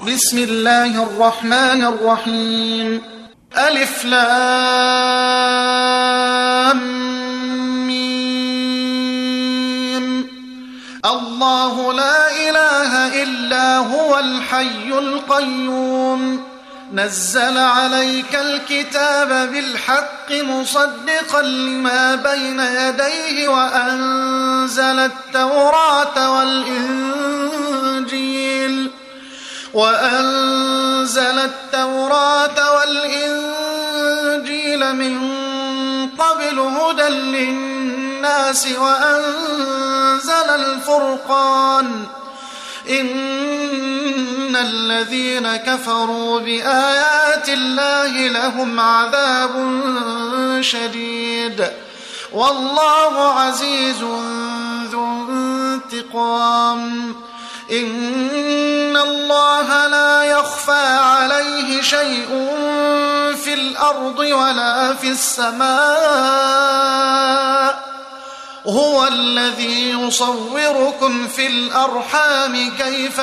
بسم الله الرحمن الرحيم. ألف لام ميم. الله لا إله إلا هو الحي القيوم نزل عليك الكتاب بالحق مصدقا لما بين يديه وأنزل التوراة والإنجيل من قبل هدى للناس وأنزل الفرقان إن الذين كفروا بآيات الله لهم عذاب شديد والله عزيز ذو انتقام. إن الله لا يخفى عليه شيء في الأرض ولا في السماء هو الذي يصوركم في الأرحام كيف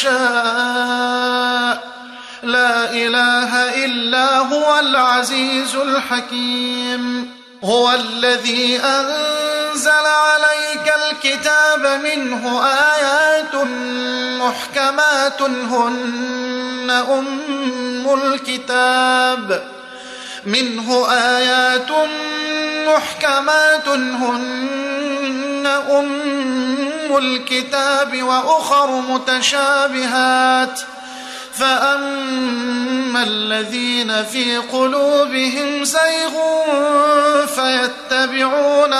يشاء لا إله إلا هو العزيز الحكيم. هو الذي أنزل عليك الكتاب منه آيات محكمات هن أم الكتاب وأخر متشابهات فأما الذين في قلوبهم زيغ فيتبعون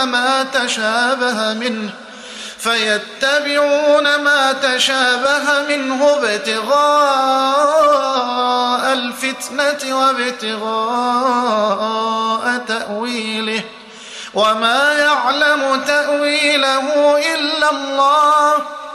ما تشابه منه ابتغاء الفتنة وابتغاء تأويله وما يعلم تأويله إلا الله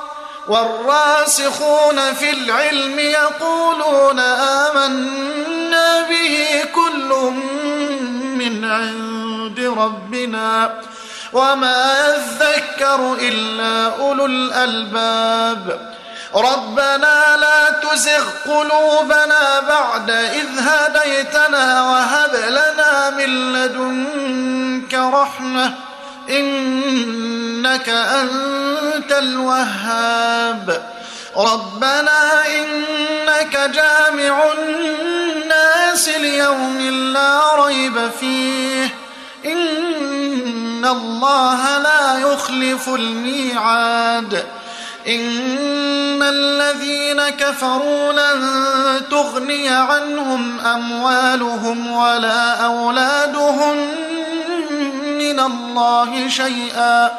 والراسخون في العلم يقولون آمنا به كل من عند ربنا وما يذكر إلا أولو الألباب. ربنا لا تزغ قلوبنا بعد إذ هديتنا وهب لنا من لدنك رحمة إنك أنت الوهاب. ربنا إنك جامع الناس ليوم لا ريب فيه إن الله لا يخلف الميعاد. إن الذين كفروا لن تغني عنهم أموالهم ولا أولادهم من الله شيئا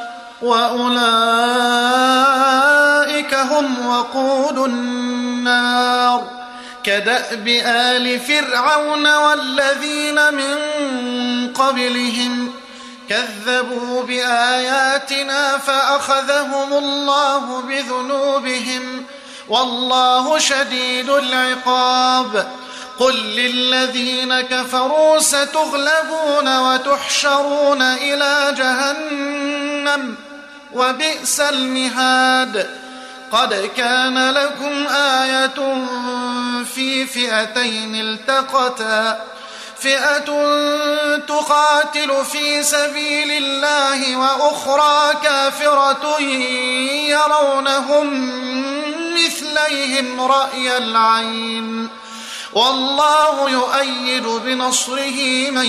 وأولئك هم وقود النار. كدأب آل فرعون والذين من قبلهم كذبوا بآياتنا فأخذهم الله بذنوبهم والله شديد العقاب. قل للذين كفروا ستغلبون وتحشرون إلى جهنم وبئس المهاد. قد كان لكم آية في فئتين التقتا فئة تقاتل في سبيل الله وأخرى كافرة يرونهم مثليهم رأي العين والله يؤيد بنصره من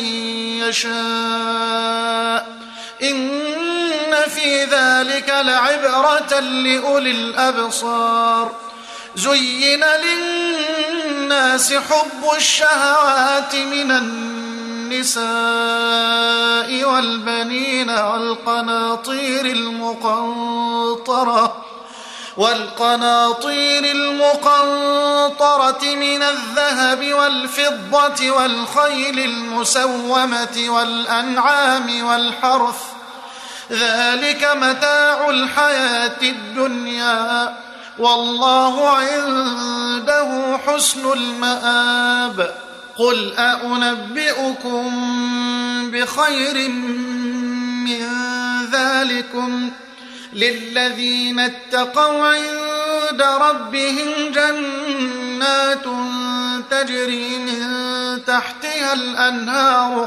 يشاء إن في ذلك لعبرة لأولي الأبصار. زين للناس حب الشهوات من النساء والبنين والقناطير المقنطرة من الذهب والفضة والخيل المسومة والأنعام والحرث ذلك متاع الحياة الدنيا والله عنده حسن المآب. قل أنبئكم بخير من ذلكم للذين اتقوا عند ربهم جنات تجري من تحتها الأنهار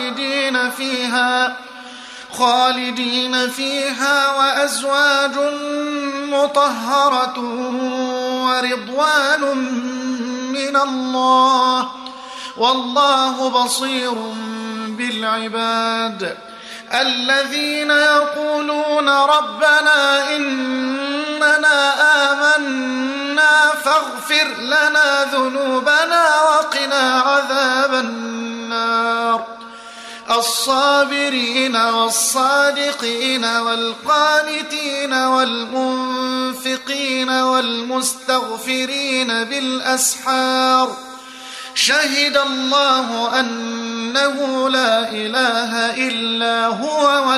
خالدين فيها وأزواج مطهرة ورضوان من الله والله بصير بالعباد. الذين يقولون ربنا إننا آمنا فاغفر لنا ذنوبنا وقنا عذاب النار. الصابرين والصادقين والقانتين والمنفقين والمستغفرين بالأسحار. شهد الله أنه لا إله إلا هو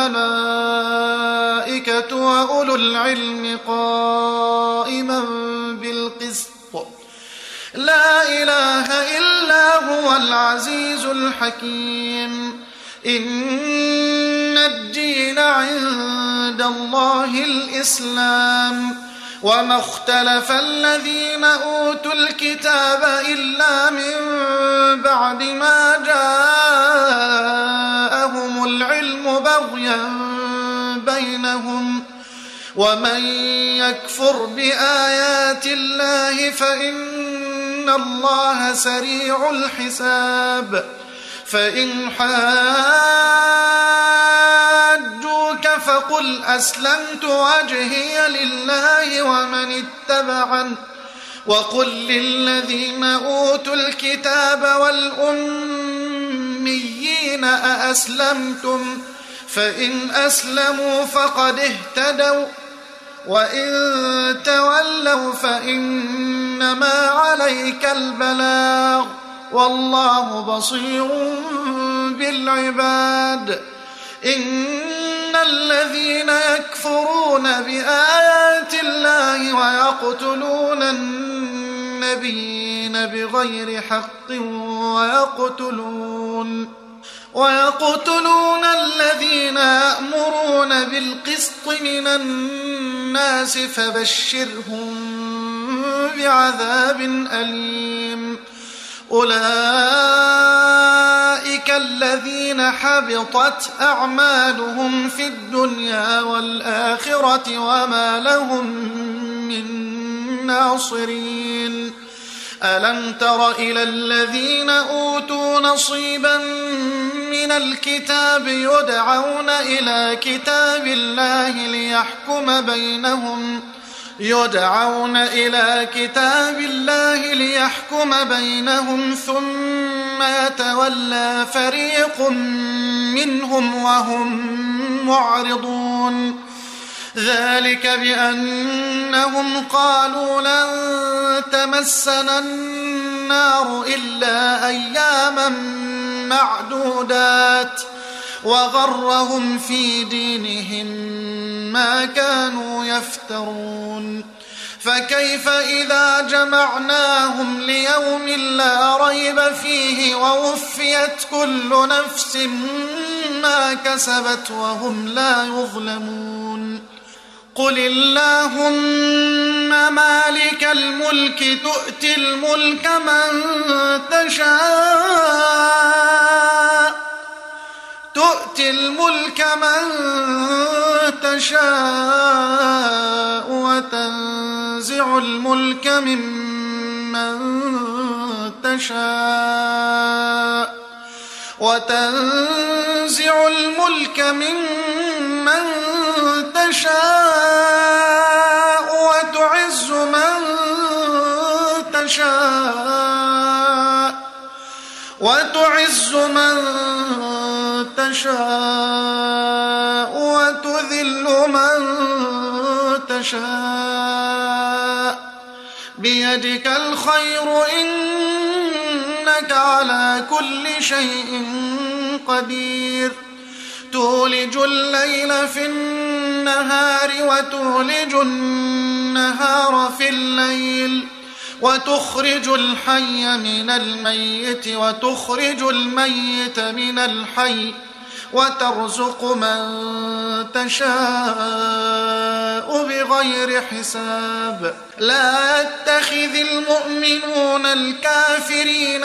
والملائكة وأولو العلم قائما بالقسط. لا إله إلا هو العزيز الحكيم. إن الدين عند الله الإسلام. وما اختلف الذين أوتوا الكتاب إلا من بعد ما جاءهم العلم بغيا بينهم. ومن يكفر بآيات الله فإن الله سريع الحساب. فإن حاجوك فقل أسلمت وجهي لله ومن اتبعني وقل للذين أوتوا الكتاب والأميين أأسلمتم فإن أسلموا فقد اهتدوا وإن تولوا فإنما عليك البلاغ والله بصير بالعباد. إن الذين يكفرون بآيات الله ويقتلون النبيين بغير حق ويقتلون الذين يأمرون بالقسط من الناس فبشرهم بعذاب أليم. أولئك الذين حبطت أعمالهم في الدنيا والآخرة وما لهم من ناصرين. ألم تر إلى الذين أوتوا نصيبا من الكتاب يدعون إلى كتاب الله ليحكم بينهم ثم يتولى فريق منهم وهم معرضون. ذلك بأنهم قالوا لن تمسنا النار إلا أياما معدودات وغرهم في دينهم ما كانوا يفترون. فكيف إذا جمعناهم ليوم لا ريب فيه ووفيت كل نفس ما كسبت وهم لا يظلمون. قل اللهم مالك الملك تؤتي الملك من تشاء وتنزع الملك ممن تشاء وتعز من تشاء وتذل من تشاء بيدك الخير إنك على كل شيء قدير. تولج الليل في النهار وتولج النهار في الليل وتخرج الحي من الميت وتخرج الميت من الحي وترزق من تشاء بغير حساب. لا يتخذ المؤمنون الكافرين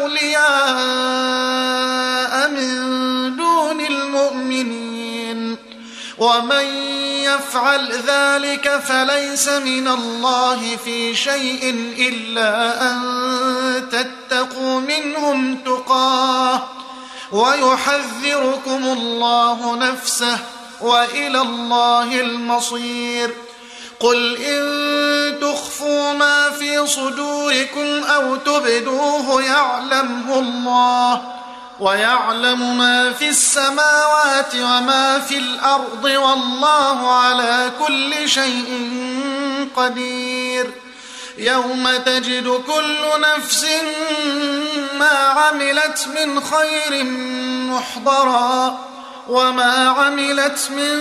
أولياء من دون المؤمنين، ومن يفعل ذلك فليس من الله في شيء إلا أن تتقوا منهم تقاه، ويحذركم الله نفسه، وإلى الله المصير. قل إن تخفوا ما في صدوركم أو تبدوه يعلمه الله، ويعلم ما في السماوات وما في الأرض، والله على كل شيء قدير. يوم تجد كل نفس ما عملت من خير محضرا، وما عملت من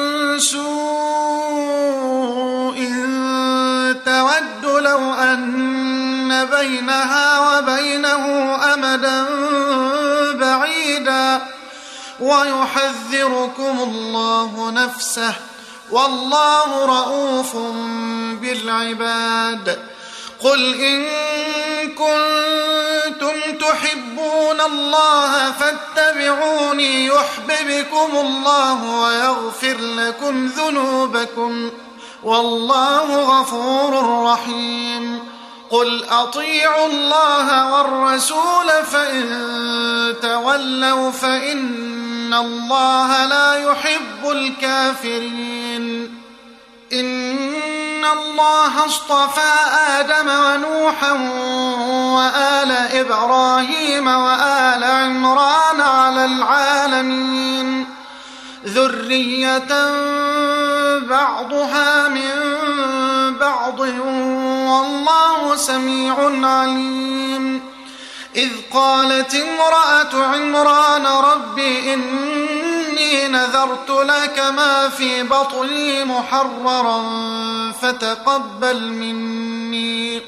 سوء تود لو أن بينها وبينه أمدا بعيدا، ويحذركم الله نفسه، والله رؤوف بالعباد. قل إن كنتم تحبون الله فاتبعوني يحببكم الله ويغفر لكم ذنوبكم، والله غفور رحيم. قل أطيعوا الله والرسول فإن تولوا فإن الله لا يحب الكافرين. إن الله اصطفى آدم ونوحا وآل إبراهيم وآل عمران على العالمين، ذرية بعضها من بعض، والله سميع عليم. إذ قالت امرأة عمران رب إني نذرت لك ما في بطني محررا فتقبل مني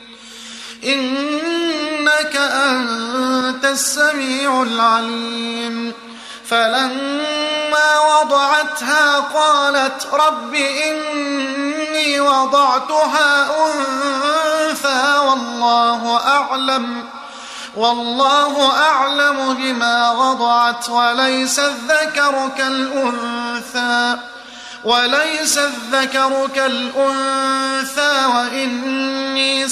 إنك أنت السميع العليم. فلما وضعتها قالت رب إني وضعتها أنثى والله أعلم بما وضعت وليس الذكر كالأنثى وإني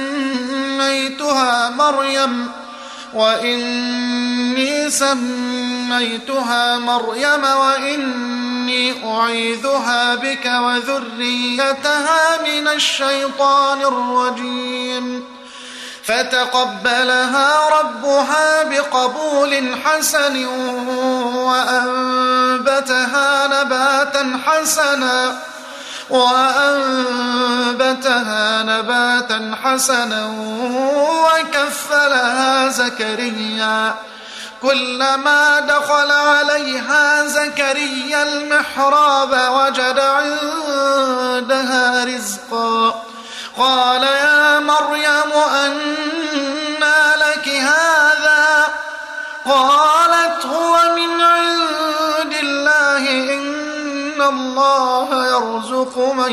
سميتها مريم وإني أعيذها بك وذريتها من الشيطان الرجيم. فتقبلها ربها بقبول حسن وأنبتها نباتا حسنا وكفلها زكريا. كلما دخل عليها زكريا المحراب وجد عندها رزقا، قال يا مريم أنى لك هذا؟ قالت هو من عند الله إن الله يرزق من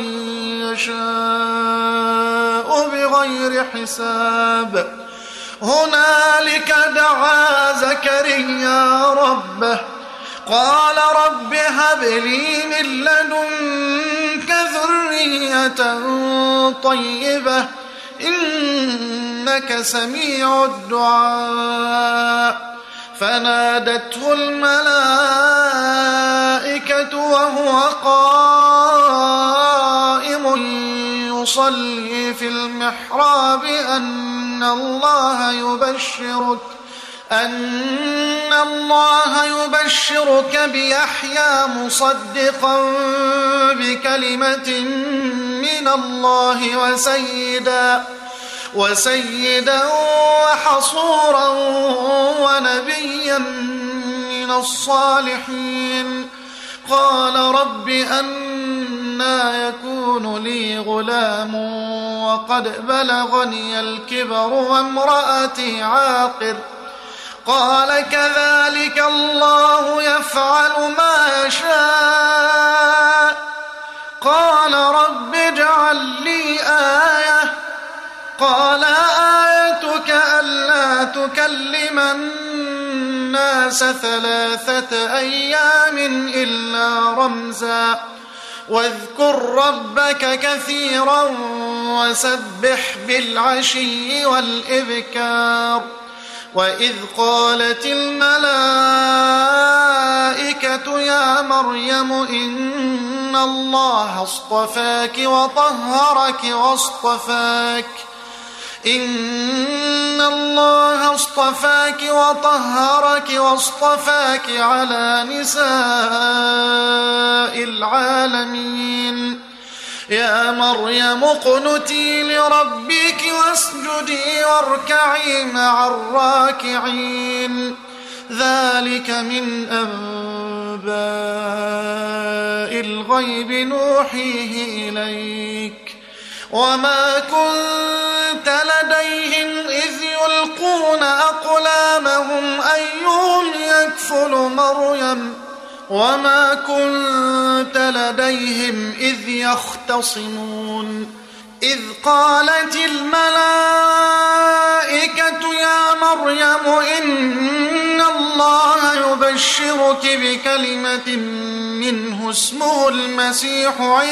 يشاء بغير حساب. هنالك دعا زكريا ربه قال رب هب لي من لدنك ذرية طيبة إنك سميع الدعاء. فنادته الملائكة وهو قائم يصلي في المحراب أن الله يبشرك بيحيى مصدقا بكلمة من الله وسيدا وحصورا ونبيا من الصالحين. قال رب أنى يكون لي غلام وقد بلغني الكبر وامرأتي عاقر؟ قال كذلك الله يفعل ما يشاء قال رب اجعل لي آية قال آيتك ألا تكلم الناس 3 أيام إلا رمزا واذكر ربك كثيرا وسبح بالعشي والإبكار وإذ قالت الملائكة يا مريم إن الله اصطفاك واصطفاك على نساء العالمين يا مريم اقنتي لربك واسجدي واركعي مع الراكعين ذلك من أنباء الغيب نوحيه إليك وما كنت لديهم إذ يلقون أقلامهم أيهم يكفل مريم وما كنت لديهم إذ يختصمون إذ قالت الملائكة يا مريم إن الله يبشرك بكلمة منه اسمه المسيح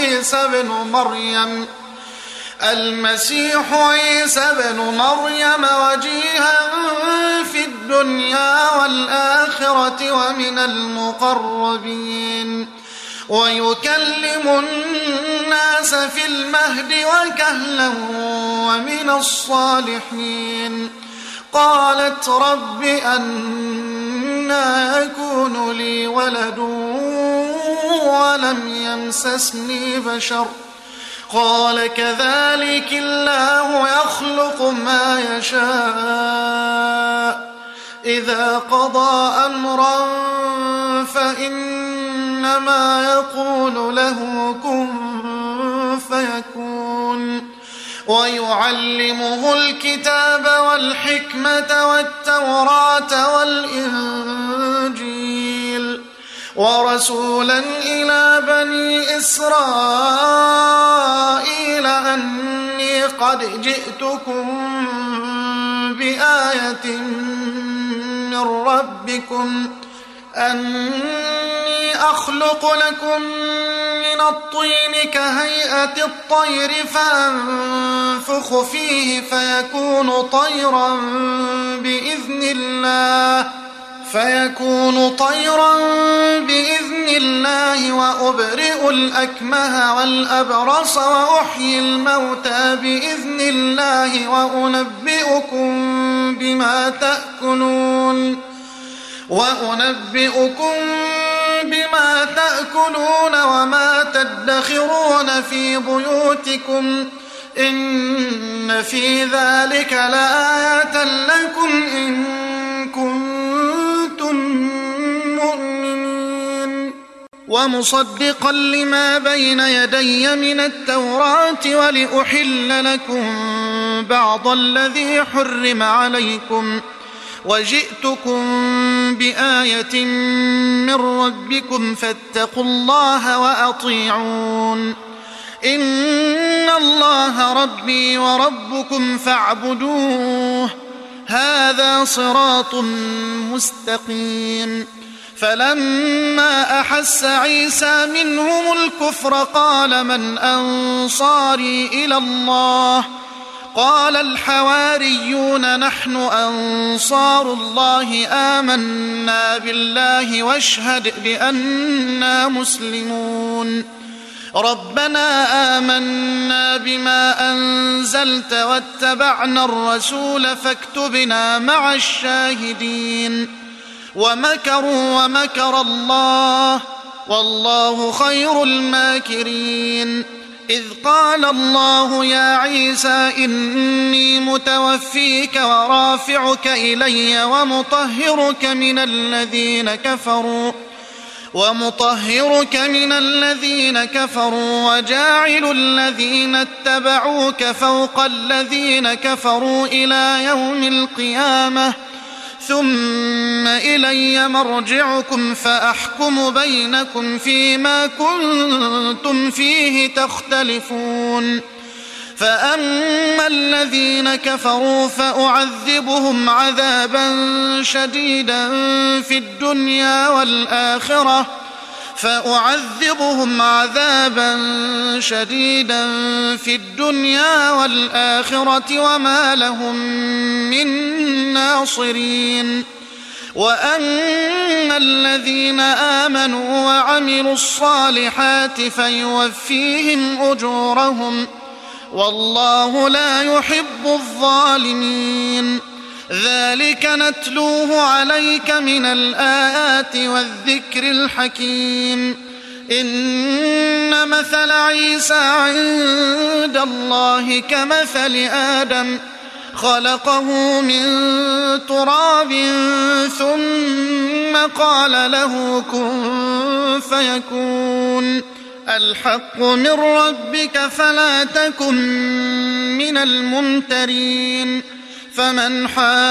عيسى بن مريم وجيها في الدنيا والآخرة ومن المقربين ويكلم الناس في المهد وكهلا ومن الصالحين قالت رب أنى يكون لي ولد ولم يمسسني بشر قال كذلك الله يخلق ما يشاء إذا قضى أمرا فإنما يقول له كن فيكون ويعلمه الكتاب والحكمة والتوراة والإنجيل ورسولا إلى بني إسرائيل أني قد جئتكم بآية من ربكم أني أخلق لكم من الطين كهيئة الطير فأنفخ فيه فيكون طيرا بإذن الله وأبرئ الأكمه والأبرص وأحيي الموتى بإذن الله وأنبئكم بما تأكلون وما تدخرون في بيوتكم إن في ذلك لآية لكم إن كنتم مؤمنين ومصدقا لما بين يدي من التوراة ولأحل لكم بعض الذي حرم عليكم وجئتكم بآية من ربكم فاتقوا الله وأطيعون إن الله ربي وربكم فاعبدوه هذا صراط مستقيم فلما أحس عيسى منهم الكفر قال من أنصاري إلى الله قال الحواريون نحن أنصار الله آمنا بالله واشهد بأننا مسلمون ربنا آمنا بما أنزلت واتبعنا الرسول فاكتبنا مع الشاهدين ومكروا ومكر الله والله خير الماكرين إذ قال الله يا عيسى إني متوفيك ورافعك إلي ومطهرك من الذين كفروا وجاعل الذين اتبعوك فوق الذين كفروا إلى يوم القيامة ثم إلي مرجعكم فأحكم بينكم فيما كنتم فيه تختلفون فأما الذين كفروا فأعذبهم عذابا شديدا في الدنيا والآخرة وما لهم من ناصرين وأما الذين آمنوا وعملوا الصالحات فيوفيهم أجورهم والله لا يحب الظالمين ذلك نتلوه عليك من الآيات والذكر الحكيم إن مثل عيسى عند الله كمثل آدم خلقه من تراب ثم قال له كن فيكون الحق من ربك فلا تكن من الممترين فمن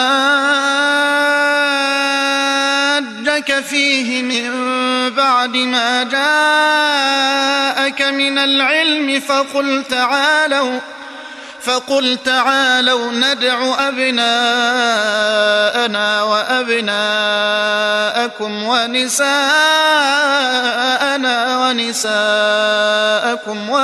حاجك فيه من بعد ما جاءك من العلم فقل تعالوا ندع أبناءنا وأبناءكم ونساءنا ونساءكم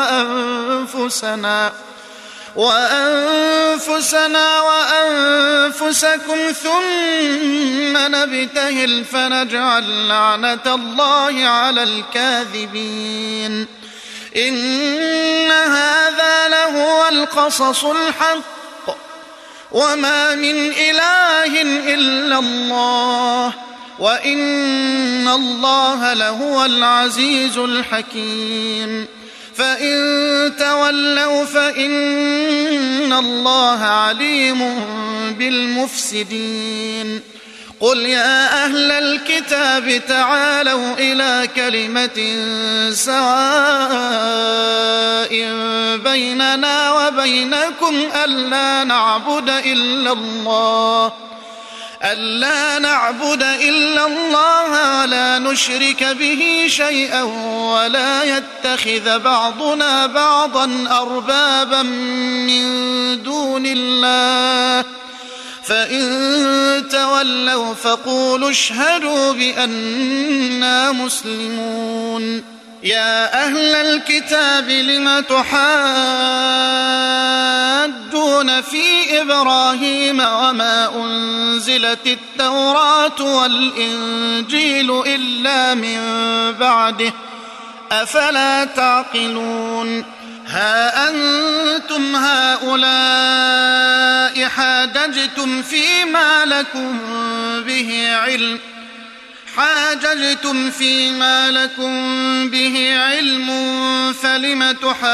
وأنفسنا وأنفسكم ثم نبتهل فنجعل لعنة الله على الكاذبين إن هذا لهو القصص الحق وما من إله إلا الله وإن الله لهو العزيز الحكيم فإن تولوا فإن الله عليم بالمفسدين قل يا أهل الكتاب تعالوا إلى كلمة سواء بيننا وبينكم ألا نعبد إلا الله ولا نشرك به شيئا ولا يتخذ بعضنا بعضا أربابا من دون الله فإن تولوا فقولوا اشهدوا بأننا مسلمون يا أهل الكتاب لم تحاجون في إبراهيم وما أنزلت التوراة والإنجيل إلا من بعده أفلا تعقلون ها أنتم هؤلاء حاججتم فيما لكم به علم فلم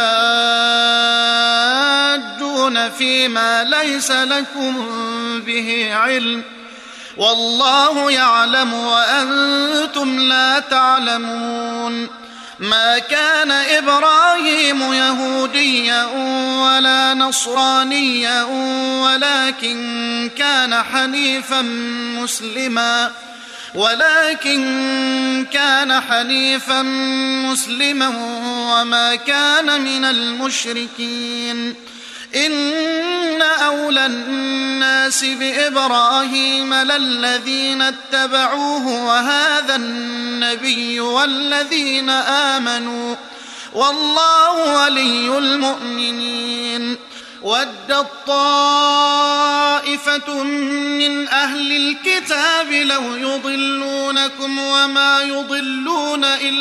تحاجون فيما ليس لكم به علم والله يعلم وأنتم لا تعلمون ما كان إبراهيم يهوديا ولا نصرانيا ولكن كان حنيفا مسلما وما كان من المشركين إن أولى الناس بإبراهيم للذين اتبعوه وهذا النبي والذين آمنوا والله ولي المؤمنين ودت طائفة من أهل الكتاب لو يضلونكم وما يضلون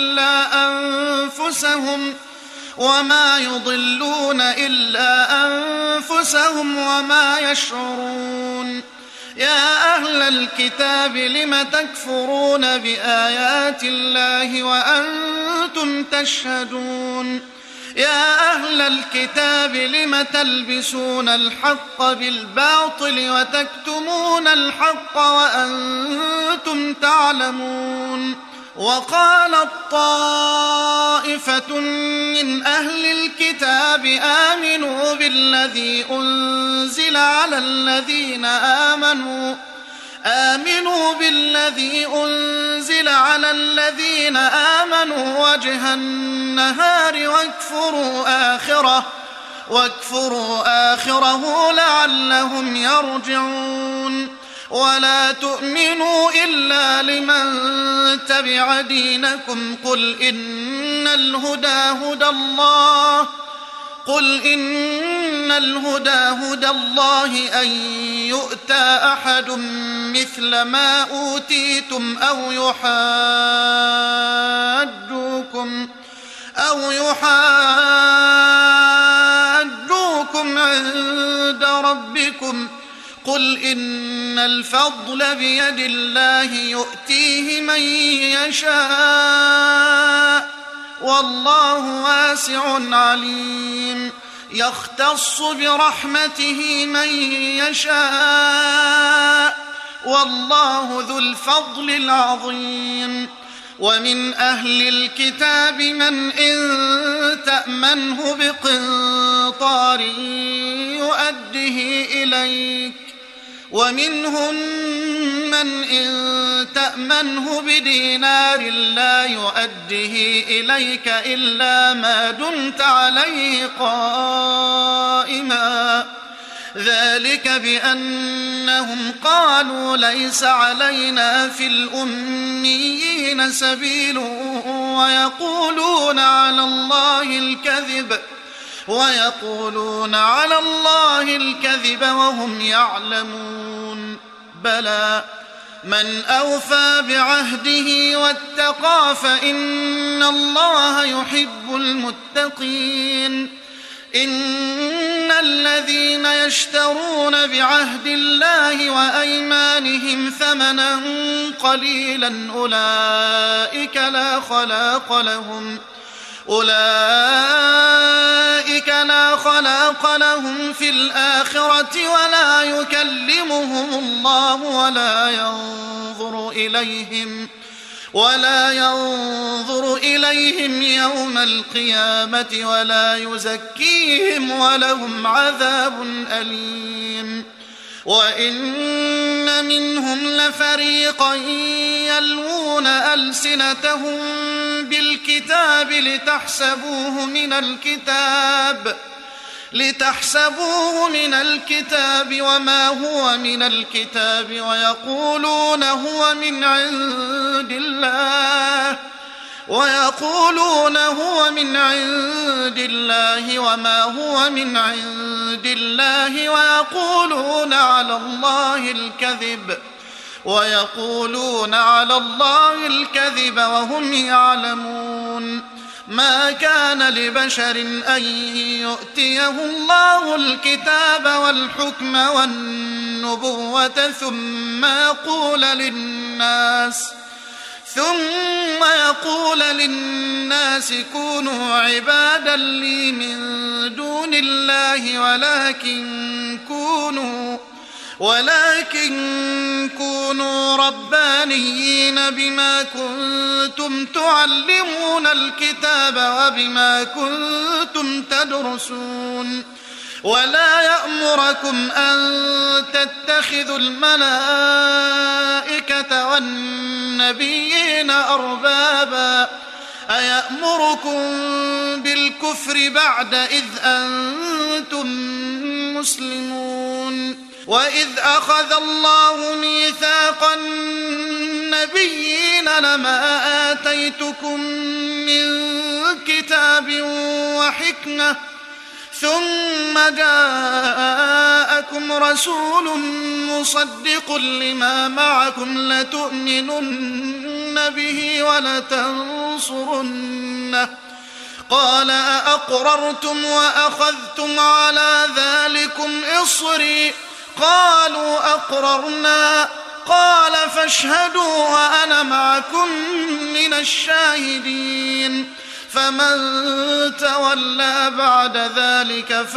إلا أنفسهم وما يشعرون يا أهل الكتاب لم تكفرون بآيات الله وأنتم تشهدون يا أهل الكتاب لم تلبسون الحق بالباطل وتكتمون الحق وأنتم تعلمون وقالت طائفة من أهل الكتاب آمنوا بالذي أنزل على الذين آمنوا وجه النهار واكفروا آخره لعلهم يرجعون. ولا تؤمنوا إلا لمن تبع دينكم قل إن الهدى هدى الله أن يؤتى أحد مثل ما أوتيتم أو يحاجوكم عند ربكم قل إن الفضل بيد الله يؤتيه من يشاء والله واسع عليم. يختص برحمته من يشاء والله ذو الفضل العظيم. ومن أهل الكتاب من إن تأمنه بقنطار يؤده إليك ومنهم من إن تأمنه بدينار لا يؤده إليك إلا ما دمت عليه قائما ذلك بأنهم قالوا ليس علينا في الأميين سبيل ويقولون على الله الكذب وهم يعلمون. بلى من أوفى بعهده واتقى فإن الله يحب المتقين. إن الذين يشترون بعهد الله وأيمانهم ثمنا قليلا أولئك لا خلاق لهم في الآخرة ولا يكلمهم الله ولا ينظر إليهم يوم القيامة ولا يزكيهم ولهم عذاب أليم. وإن منهم لفريقا يلوون ألسنتهم بالكتاب لتحسبوه من الكتاب وما هو من الكتاب ويقولون هو من عند الله وما هو من عند الله ويقولون على الله الكذب وهم يعلمون. ما كان لبشر أن يؤتيه الله الكتاب والحكم والنبوة ثم يقول للناس كونوا عبادا لي من دون الله ولكن كونوا ربانيين بما كنتم تعلمون الكتاب وبما كنتم تدرسون. ولا يأمركم أن تتخذوا الملائكة والنبيين أربابا أيأمركم بالكفر بعد إذ أنتم مسلمون. وإذ أخذ الله ميثاق النبيين لما آتيتكم من كتاب وحكمة ثم جاءكم رسول مصدق لما معكم لتؤمنن به ولتنصرنه قال أأقررتم وأخذتم على ذلكم إصري قالوا أقررنا قال فاشهدوا وأنا معكم من الشاهدين. فمن تولى بعد ذلك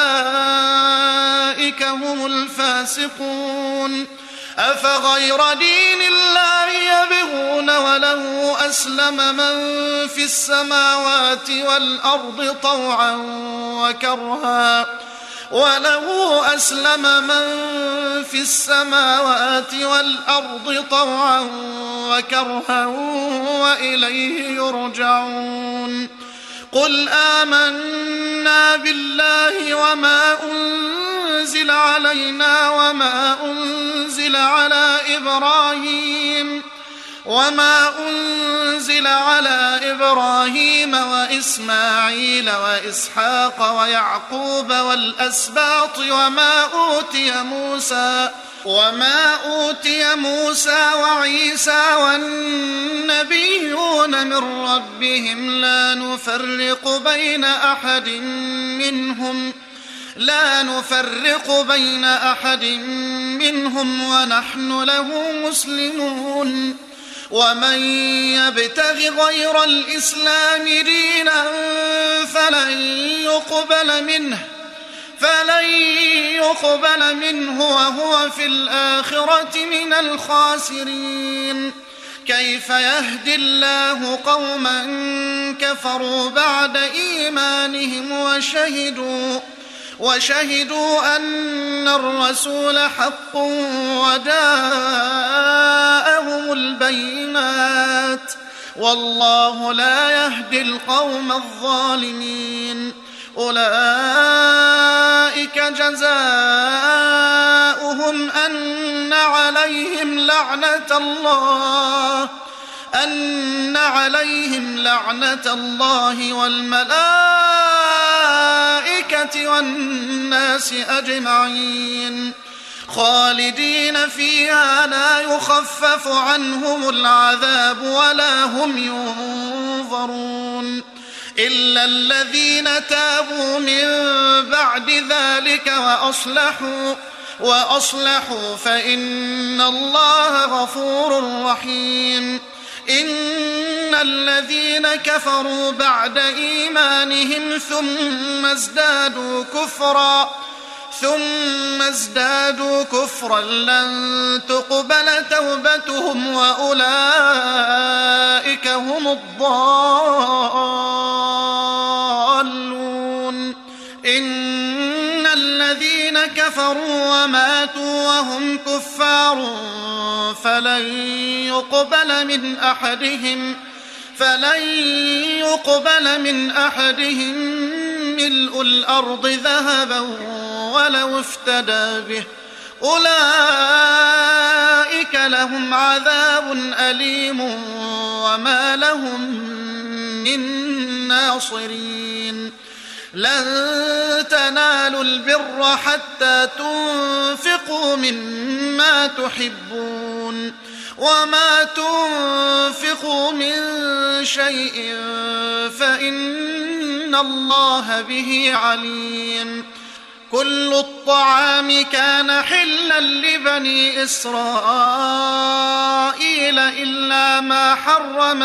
فأولئك هم الفاسقون. أفغير دين الله يبغون وله أسلم من في السماوات والأرض طوعا وكرها في السماوات والأرض طوعا وكرها وإليه يرجعون قل آمنا بالله وما أنزل علينا وما أنزل على إبراهيم وإسماعيل وإسحاق ويعقوب والأسباط وما أوتي موسى وعيسى والنبيون من ربهم لا نفرق بين أحد منهم ونحن له مسلمون ومن يبتغ غير الإسلام دينا فلن يقبل منه وهو في الآخرة من الخاسرين كيف يهدي الله قوما كفروا بعد إيمانهم وشهدوا أن الرسول حق وجاءهم البينات والله لا يهدي القوم الظالمين أولئك جزاؤهم أن عليهم لعنة الله والملائكة والناس أجمعين خالدين فيها لا يخفف عنهم العذاب ولا هم ينظرون إلا الذين تابوا من بعد ذلك وأصلحوا فإن الله غفور رحيم إن الذين كفروا بعد إيمانهم ثم ازدادوا كفرا لن تقبل توبتهم وأولئك هم الضالون إن الذين كفروا وماتوا وهم كفار فلن يقبل من أحدهم ملء الأرض ذهبا ولو افتدى به أولئك لهم عذاب أليم وما لهم من ناصرين لن تنالوا البر حتى تنفقوا مما تحبون وما تنفقوا من شيء فإن الله به عليم كل الطعام كان حلا لبني إسرائيل إلا ما حرم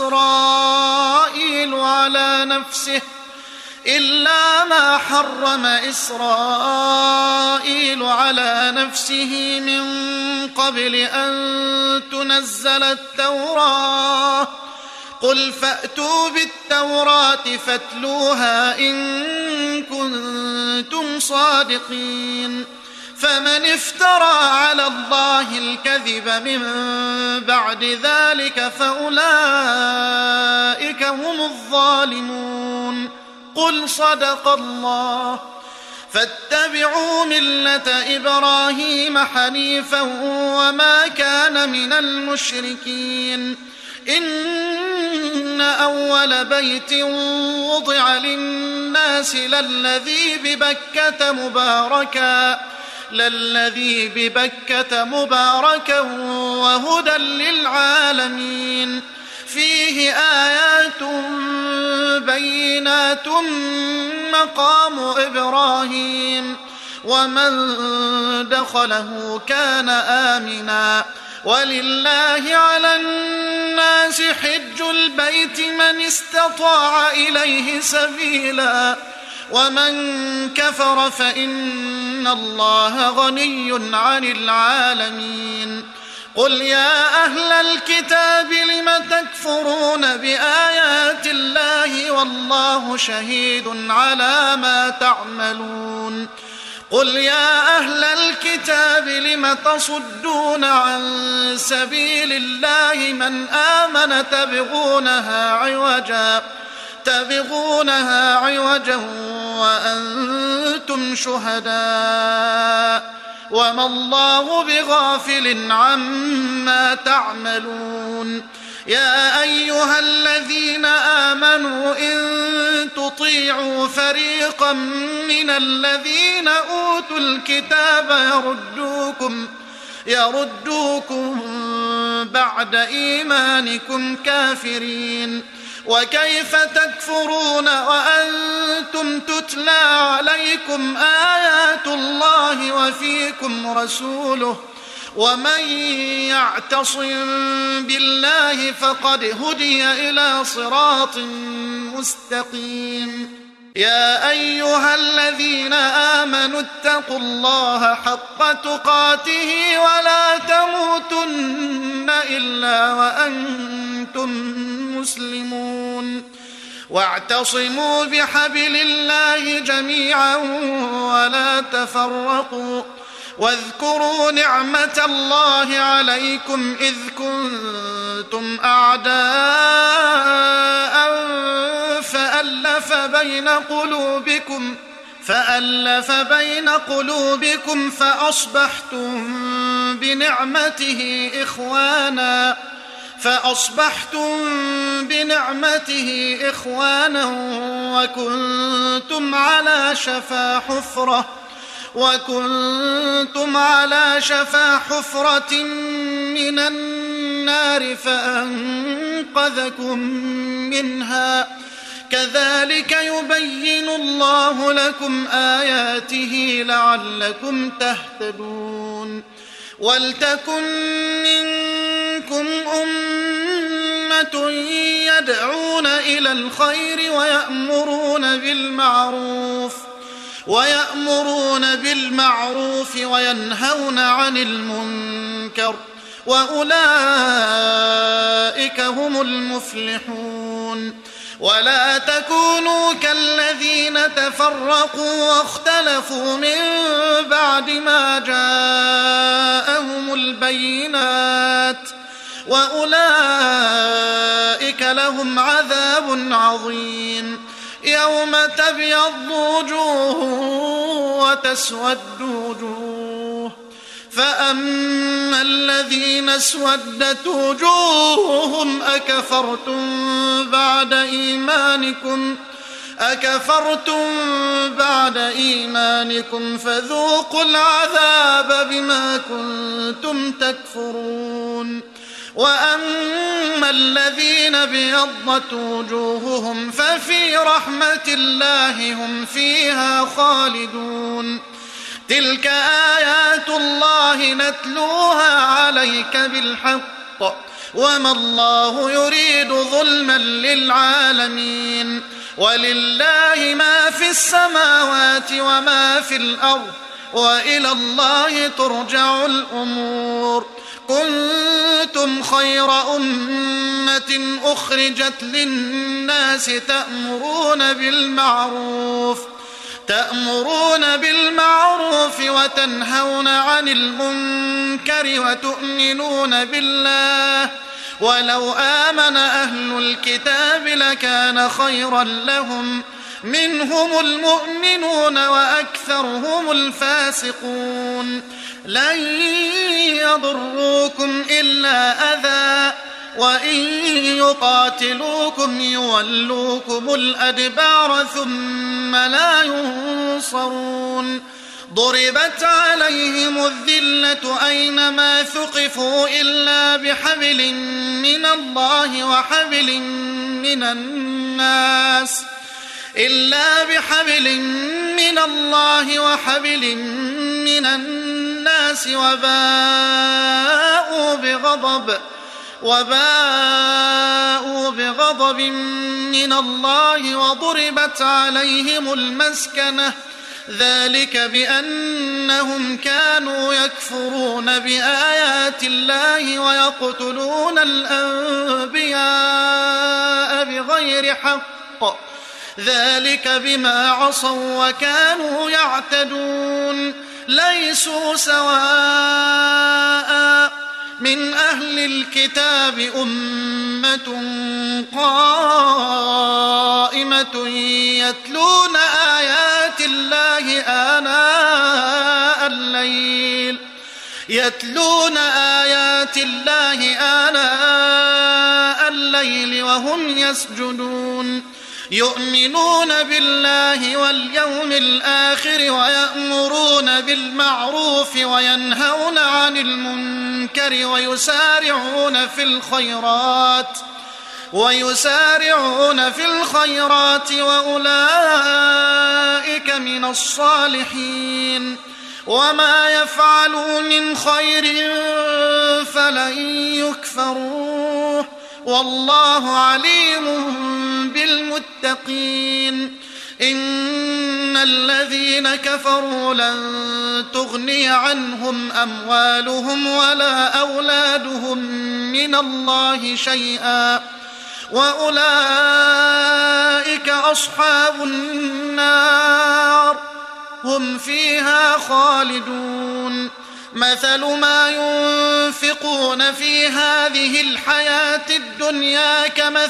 إسرائيل على نفسه من قبل أن تنزل التوراة قل فأتوا بالتوراة فاتلوها إن كنتم صادقين فمن افترى على الله الكذب من بعد ذلك فأولئك هم الظالمون قل صدق الله فاتبعوا ملة إبراهيم حنيفا وما كان من المشركين إن أول بيت وضع للناس للذي ببكة مباركا وهدى للعالمين فيه آيات بينات مقام إبراهيم ومن دخله كان آمنا ولله على الناس حج البيت من استطاع إليه سبيلا ومن كفر فإن الله غني عن العالمين قل يا أهل الكتاب لم تكفرون بآيات الله والله شهيد على ما تعملون قل يا أهل الكتاب لم تصدون عن سبيل الله من آمن تبغونها عوجا وأنتم شهداء وما الله بغافل عما تعملون يا أيها الذين آمنوا إن تطيعوا فريقا من الذين أوتوا الكتاب يردوكم بعد إيمانكم كافرين وكيف تكفرون وأنتم تتلى عليكم آيات الله وفيكم رسوله ومن يعتصم بالله فقد هدي إلى صراط مستقيم يا أيها الذين آمنوا اتقوا الله حق تقاته ولا تموتن إلا وأنتم مسلمون واعتصموا بحبل الله جميعا ولا تفرقوا واذكروا نعمة الله عليكم إذ كنتم أعداء فألف بين قلوبكم فأصبحتم بنعمته إخوانا وكنتم على شفا حفرة من النار فأنقذكم منها كذلك يبين الله لكم آياته لعلكم تهتدون ولتكن منكم أمة يدعون إلى الخير ويأمرون بالمعروف وينهون عن المنكر وأولئك هم المفلحون ولا تكونوا كالذين تفرقوا واختلفوا من بعد ما جاءهم البينات وأولئك لهم عذاب عظيم يوم تبيض وجوه وتسود وجوه فأما الذين اسودت وجوههم أكفرتم بعد إيمانكم فذوقوا العذاب بما كنتم تكفرون وأما الذين ابيضت وجوههم ففي رحمة الله هم فيها خالدون تلك آيات الله نتلوها عليك بالحق وما الله يريد ظلما للعالمين ولله ما في السماوات وما في الأرض وإلى الله ترجع الأمور كنتم خير أمة أخرجت للناس تأمرون بالمعروف وتنهون عن المنكر وتؤمنون بالله ولو آمن أهل الكتاب لكان خيرا لهم منهم المؤمنون وأكثرهم الفاسقون لن يضروكم إلا أذى وإن يقاتلوكم يولوكم الأدبار ثم لا ينصرون ضربت عليهم الذلة أينما ثقفوا إلا بحبل من الله وحبل من الناس وباءوا بغضب من الله وضربت عليهم المسكنة ذلك بأنهم كانوا يكفرون بآيات الله ويقتلون الأنبياء بغير حق ذلك بما عصوا وكانوا يعتدون ليسوا سواء من أهل الكتاب أمة قائمة يتلون آيات الله آناء الليل وهم يسجدون يؤمنون بالله واليوم الآخر ويأمرون بالمعروف وينهون عن المنكر ويسارعون في الخيرات وأولئك من الصالحين وما يفعلوا من خير فلن يكفروه والله عليم بالمتقين إن الذين كفروا لن تغني عنهم أموالهم ولا أولادهم من الله شيئا وأولئك أصحاب النار هم فيها خالدون مثل ما ينفقون في هذه الحياة الدنيا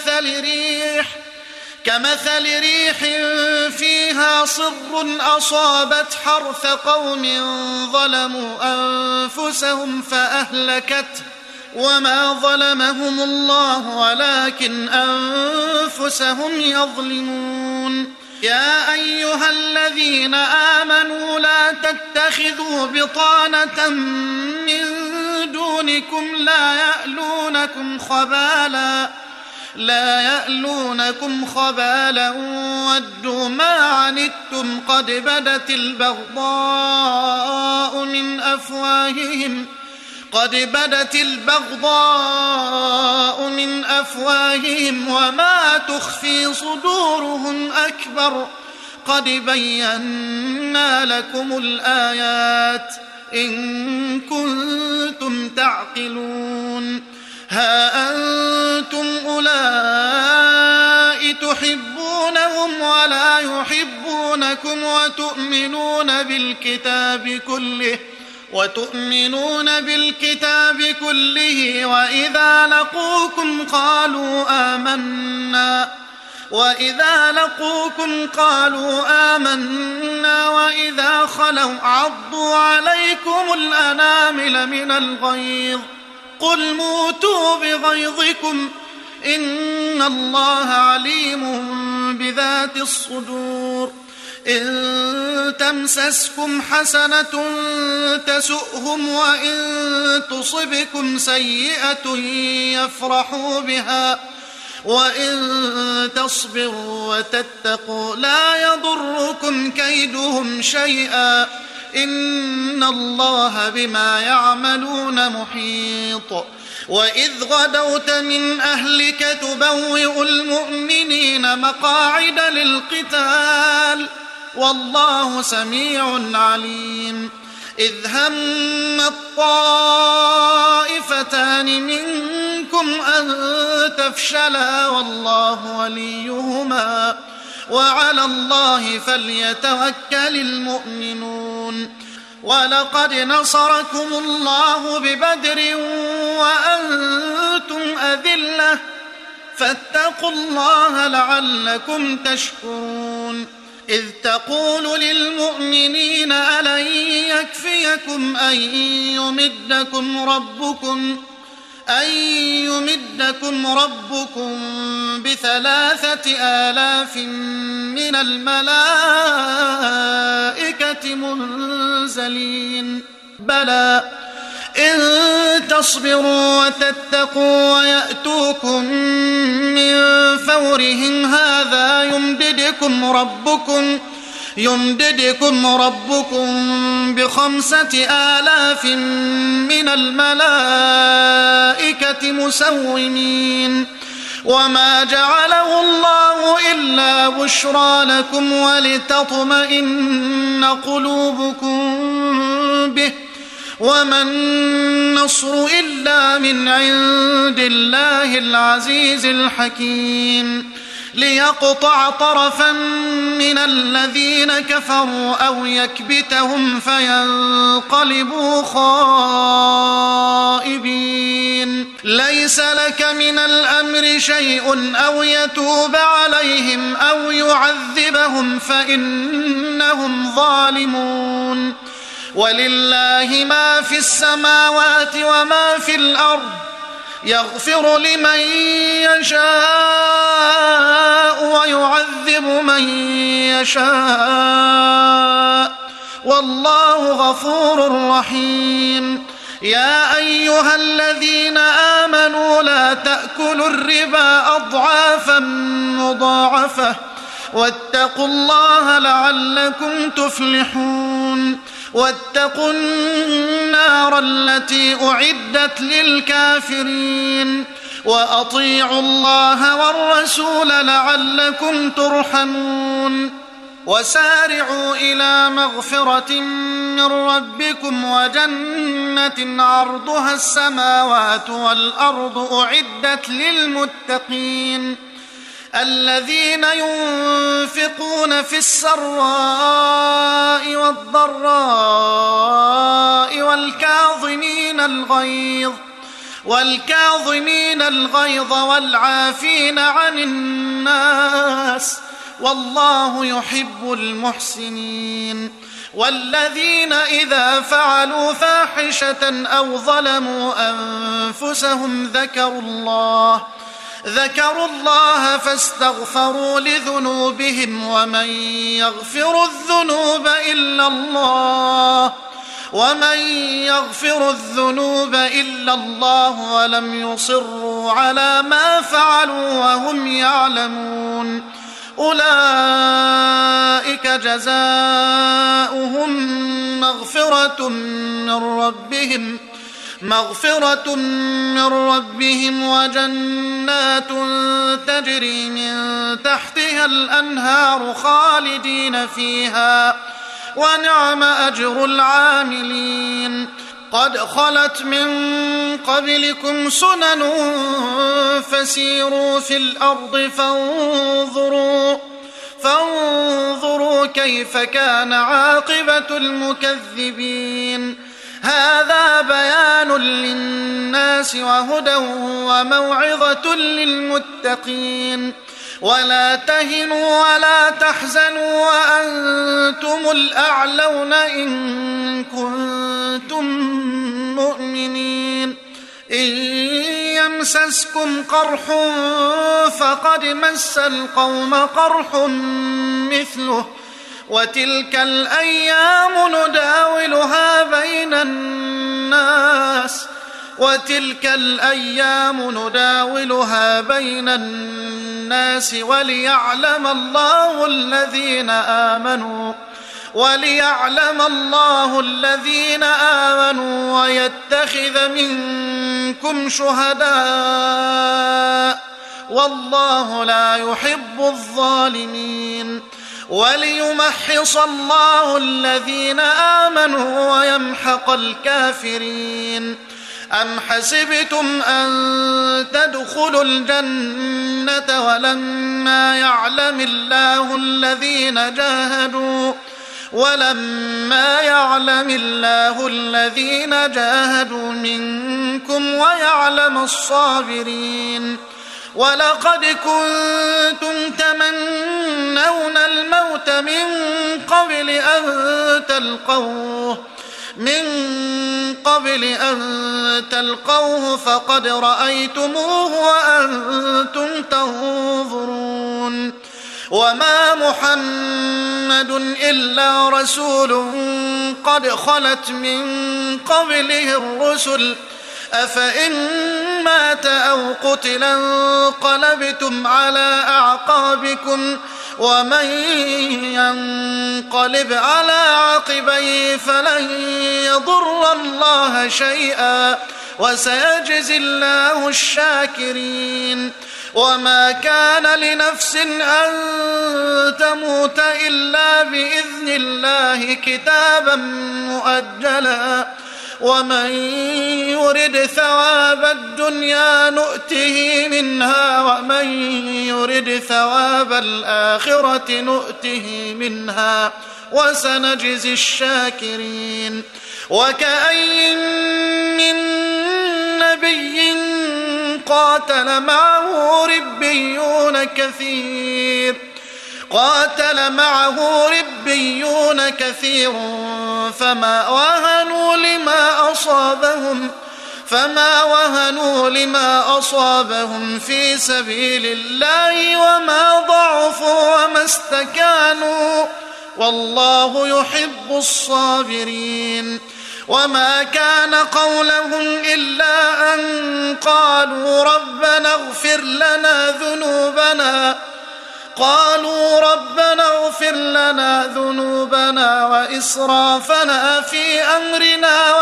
كمثل ريح فيها صر أصابت حرث قوم ظلموا أنفسهم فأهلكته وما ظلمهم الله ولكن أنفسهم يظلمون يا أيها الذين آمنوا لا تتخذوا بطانة من دونكم لا يألونكم خبالا ودوا ما عنتم قد بدت البغضاء من أفواههم وما تخفي صدورهم أكبر قد بينا لكم الآيات إن كنتم تعقلون ها أنتم أولئك تحبونهم ولا يحبونكم وتؤمنون بالكتاب كله وإذا لقوكم قالوا آمنا وإذا خلوا عضوا عليكم الأنامل من الغيظ قل موتوا بغيظكم إن الله عليم بذات الصدور إن تمسسكم حسنة تسؤهم وإن تصبكم سيئة يفرحوا بها وإن تصبروا وتتقوا لا يضركم كيدهم شيئا إن الله بما يعملون محيط وإذ غدوت من أهلك تبوئ المؤمنين مقاعد للقتال والله سميع عليم إذ هم الطائفتان منكم أن تفشلا والله وليهما وعلى الله فليتوكل المؤمنون ولقد نصركم الله ببدر وأنتم أذلة فاتقوا الله لعلكم تشكرون إذ تقول للمؤمنين ألن يكفيكم أن يمدكم ربكم ب3,000 من الملائكة منزلين بلى إن تصبروا وتتقوا ويأتوكم من فورهم هذا يمددكم ربكم ب5,000 من الملائكة مسومين وما جعله الله إلا بشرى لكم ولتطمئن قلوبكم به وما النصر إلا من عند الله العزيز الحكيم ليقطع طرفا من الذين كفروا أو يكبتهم فينقلبوا خائبين. ليس لك من الأمر شيء أو يتوب عليهم أو يعذبهم فإنهم ظالمون. ولله ما في السماوات وما في الأرض، يغفر لمن يشاء ويعذب من يشاء، والله غفور رحيم. يا أيها الذين آمنوا لا تأكلوا الربا أضعافا مضاعفة واتقوا الله لعلكم تفلحون. واتقوا النار التي أعدت للكافرين، وأطيعوا الله والرسول لعلكم ترحمون. وسارعوا إلى مغفرة من ربكم وجنة عرضها السماوات والأرض أعدت للمتقين، الذين ينفقون في السراء والضراء والكاظمين الغيظ والعافين عن الناس، والله يحب المحسنين. والذين إذا فعلوا فاحشة أو ظلموا أنفسهم ذكروا الله فاستغفروا لذنوبهم ومن يغفر الذنوب إلا الله ولم يصروا على ما فعلوا وهم يعلمون، أولئك جزاؤهم مغفرة من ربهم وجنات تجري من تحتها الأنهار خالدين فيها، ونعم أجر العاملين. قد خلت من قبلكم سنن فسيروا في الأرض فانظروا كيف كان عاقبة المكذبين. هذا بيان للناس وهدى وموعظة للمتقين. ولا تهنوا ولا تحزنوا وأنتم الأعلون إن كنتم مؤمنين. إن يمسسكم قرح فقد مس القوم قرح مثله، وتلك الأيام نداولها بين الناس وليعلم الله الذين آمنوا ويتخذ منكم شهداء، والله لا يحب الظالمين. وليمحص الله الذين آمنوا ويمحق الكافرين. أم حسبتم أن تدخلوا الجنة ولما يعلم الله الذين جاهدوا منكم ويعلم الصابرين. ولقد كنتم تمنون الموت من قبل أن تلقوه فقد رأيتموه وأنتم تنظرون. وما محمد إلا رسول قد خلت من قبله الرسل، أفإن مات أو قتل انقلبتم على أعقابكم، ومن ينقلب على عقبيه فلن يضر الله شيئا وسيجزي الله الشاكرين. وما كان لنفس أن تموت إلا بإذن الله كتابا مؤجلا، ومن يرد ثواب الدنيا نؤته منها ومن يرد ثواب الآخرة نؤته منها وسنجزي الشاكرين. وكأين من نبي قاتل معه ربيون كثير فما وهنوا لما أصابهم في سبيل الله وما ضعفوا وما استكانوا والله يحب الصابرين. وما كان قولهم إلا أن قالوا ربنا اغفر لنا ذنوبنا وإسرافنا في أمرنا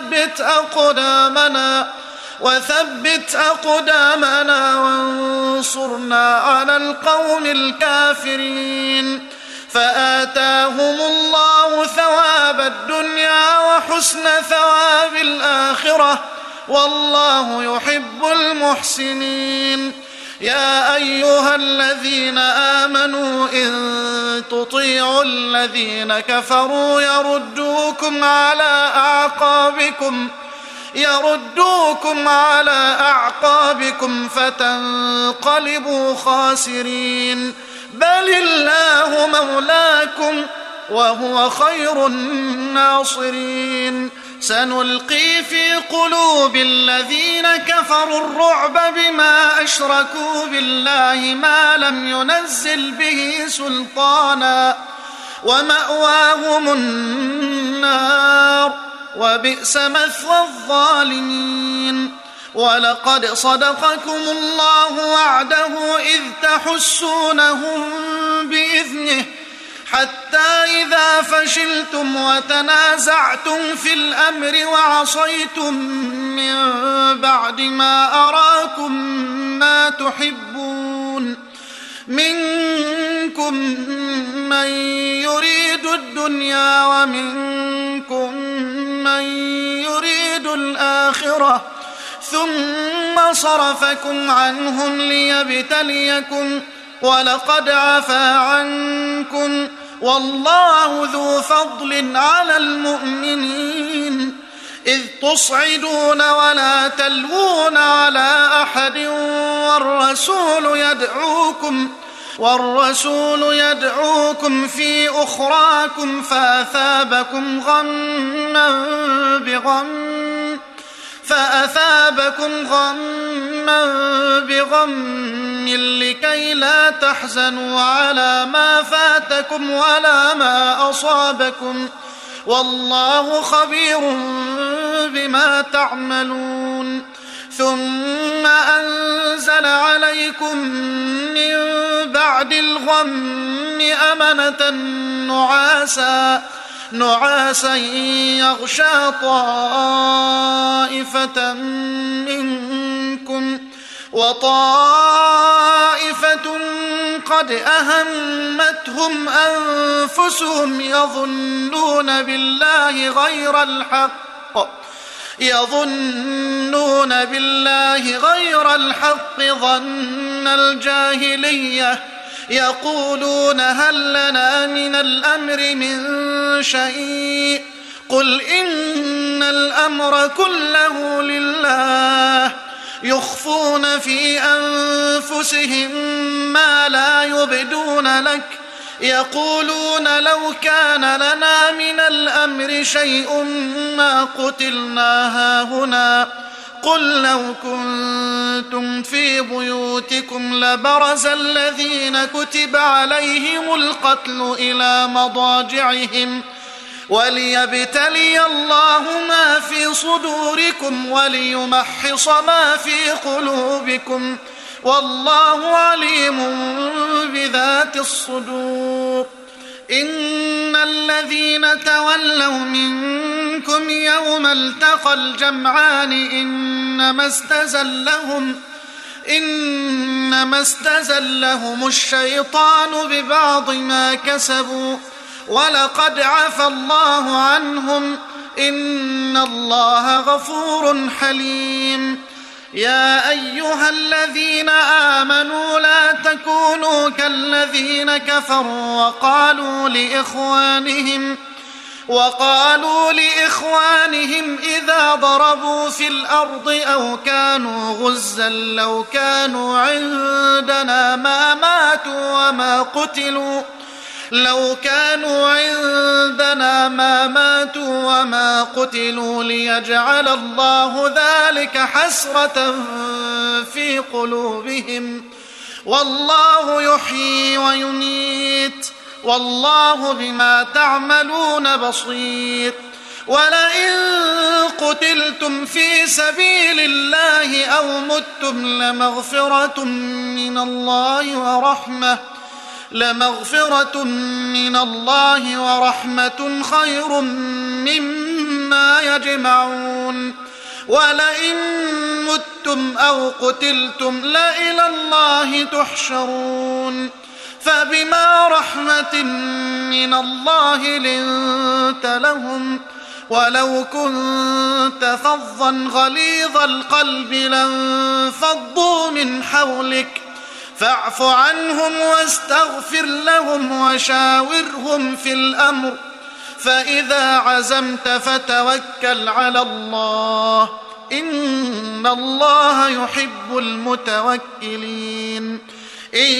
وثبت أقدامنا وانصرنا على القوم الكافرين. فآتاهم الله ثواب الدنيا وحسن ثواب الآخرة والله يحب المحسنين. يا أيها الذين آمنوا إن تطيعوا الذين كفروا يردوكم على أعقابكم فتنقلبوا خاسرين. بل الله مولاكم وهو خير الناصرين. سنلقي في قلوب الذين كفروا الرعب بما أشركوا بالله ما لم ينزل به سلطانا ومأواهم النار وبئس مثوى الظالمين. ولقد صدقكم الله وعده إذ تحسونهم بإذنه حتى إذا فشلتم وتنازعتم في الأمر وعصيتم من بعد ما أراكم ما تحبون منكم من يريد الدنيا ومنكم من يريد الآخرة ثم صرفكم عنهم ليبتليكم ولقد عفا عنكم والله ذو فضل على المؤمنين. إذ تصعدون ولا تلوون على أحد والرسول يدعوكم في أخراكم فأثابكم غما بغم لكي لا تحزنوا على ما فاتكم ولا ما أصابكم والله خبير بما تعملون. ثم أنزل عليكم من بعد الغم أمنة نعاسا يغشى طائفة منكم وطائفة قد أهمتهم أنفسهم يظنون بالله غير الحق ظن الجاهلية يقولون هل لنا من الأمر من شيء قل إن الأمر كله لله يخفون في أنفسهم ما لا يبدون لك يقولون لو كان لنا من الأمر شيء ما قتلنا هاهنا قل لو كنتم في بيوتكم لبرز الذين كتب عليهم القتل إلى مضاجعهم وليبتلي الله ما في صدوركم وليمحص ما في قلوبكم والله عليم بذات الصدور. إن الذين تولوا منكم يوم التقى الجمعان إنما استزلهم الشيطان ببعض ما كسبوا ولقد عفى الله عنهم إن الله غفور حليم. يا أيها الذين آمنوا لا تكونوا كالذين كفروا وقالوا لإخوانهم إذا ضربوا في الأرض أو كانوا غزا لو كانوا عندنا ما ماتوا وما قتلوا ليجعل الله ذلك حسرة في قلوبهم، والله يحيي ويميت، والله بما تعملون بصير. ولئن قتلتم في سبيل الله أو متم لمغفرة من الله ورحمة خير مما يجمعون. ولئن متم أو قتلتم لإلى الله تحشرون. فبما رحمة من الله لنت لهم، ولو كنت فظا غليظ القلب لانفضوا من حولك، فاعف عنهم واستغفر لهم وشاورهم في الأمر، فإذا عزمت فتوكل على الله، إن الله يحب المتوكلين. إن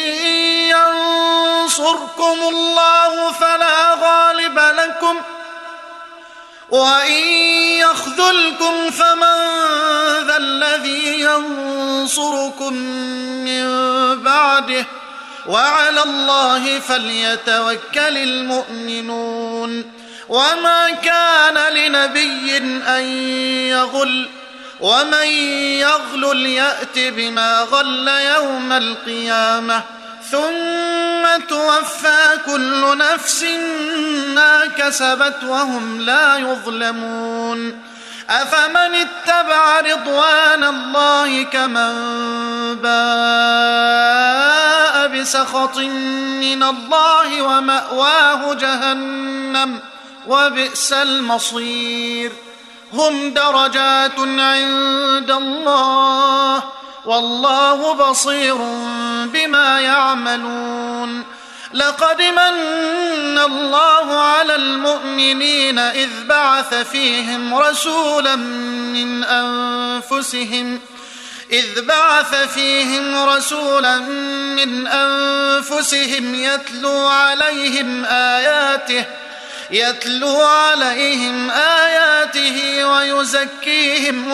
ينصركم الله فلا غالب لكم، وإن يخذلكم فمن ذا الذي ينصركم من بعده، وعلى الله فليتوكل المؤمنون. وما كان لنبي أن يغل، ومن يغلل يأت بما غل يوم القيامة، ثم توفى كل نفس ما كسبت وهم لا يظلمون. أفمن اتبع رضوان الله كمن باء بسخط من الله ومأواه جهنم وبئس المصير. هم درجات عند الله، والله بصير بما يعملون. لقد من الله على المؤمنين إذ بعث فيهم رسولا من أنفسهم يتلو عليهم آياته ويزكيهم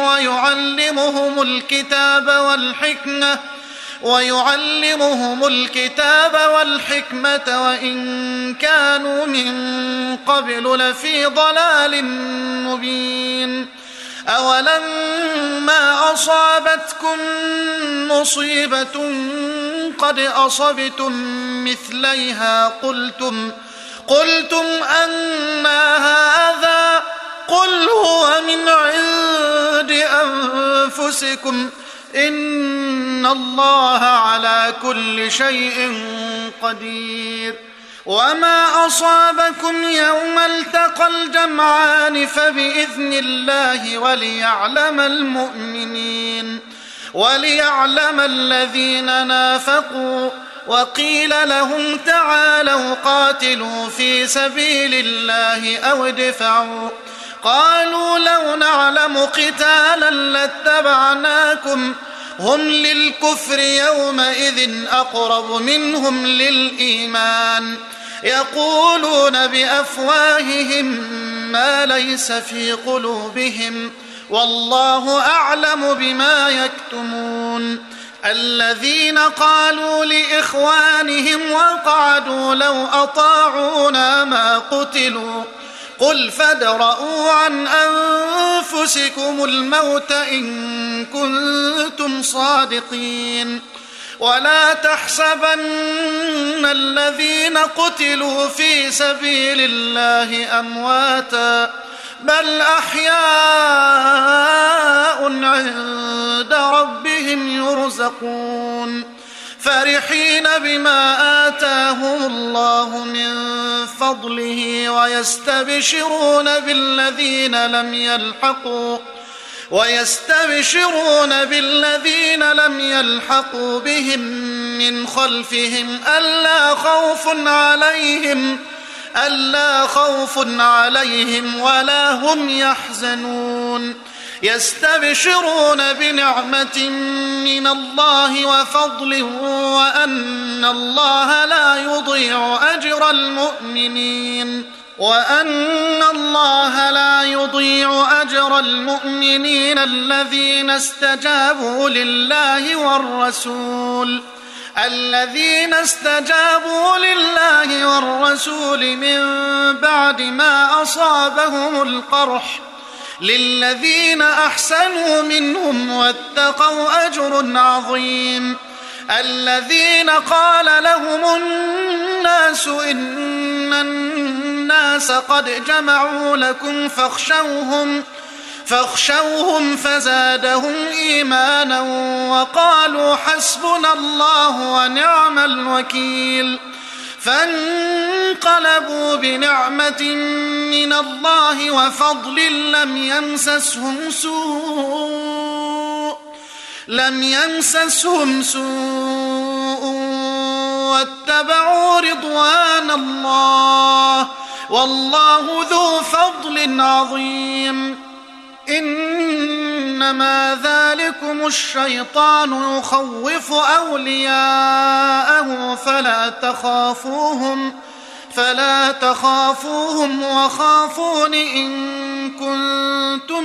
ويعلمهم الكتاب والحكمة وإن كانوا من قبل لفي ضلال مبين. أولما أصابتكم مصيبة قد أصبتم مثليها قلتم أنى هذا، قل هو من عند أنفسكم، إن الله على كل شيء قدير. وما أصابكم يوم التقى الجمعان فبإذن الله وليعلم الذين نافقوا. وقيل لهم تعالوا قاتلوا في سبيل الله أو ادفعوا، قالوا لو نعلم قتالا لاتبعناكم، هم للكفر يومئذ أقرب منهم للإيمان، يقولون بأفواههم ما ليس في قلوبهم، والله أعلم بما يكتمون. الذين قالوا لإخوانهم وقعدوا لو أطاعونا ما قتلوا، قل فادرءوا عن أنفسكم الموت إن كنتم صادقين. ولا تحسبن الذين قتلوا في سبيل الله أمواتا، بل أحياء عند ربهم يرزقون. فرحين بما آتاهم الله من فضله ويستبشرون بالذين لم يلحقوا بهم من خلفهم ألا خوف عليهم ولا هم يحزنون يستبشرون بنعمة من الله وفضل وأن الله لا يضيع أجر المؤمنين الذين استجابوا لله والرسول من بعد ما أصابهم القرح للذين أحسنوا منهم واتقوا أجر عظيم الذين قال لهم الناس إن الناس قد جمعوا لكم فاخشوهم فزادهم إيمانا وقالوا حسبنا الله ونعم الوكيل فانقلبوا بنعمة من الله وفضل لم يمسسهم سوء واتبعوا رضوان الله والله ذو فضل عظيم إنما ذلكم الشيطان يخوف أولياءه فلا تخافوهم وخافون إن كنتم